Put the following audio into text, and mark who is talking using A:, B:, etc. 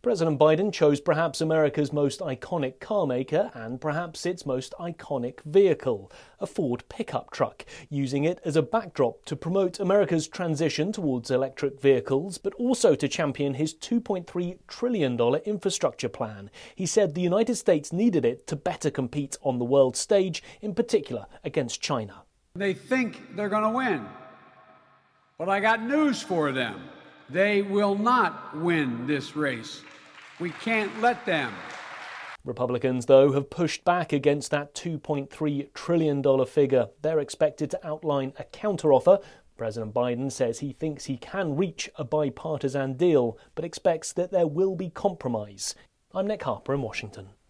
A: President Biden chose perhaps America's most iconic car maker and perhaps its most iconic vehicle, a Ford pickup truck, using it as a backdrop to promote America's transition towards electric vehicles, but also to champion his $2.3 trillion infrastructure plan. He said the United States needed it to better compete on the world stage, in particular against China.
B: They think they're going to win, but I got news for them. They will not win this race. We can't let them.
A: Republicans, though, have pushed back against that $2.3 trillion figure. They're expected to outline a counteroffer. President Biden says he thinks he can reach a bipartisan deal, but expects that there will be compromise. I'm Nick Harper in Washington.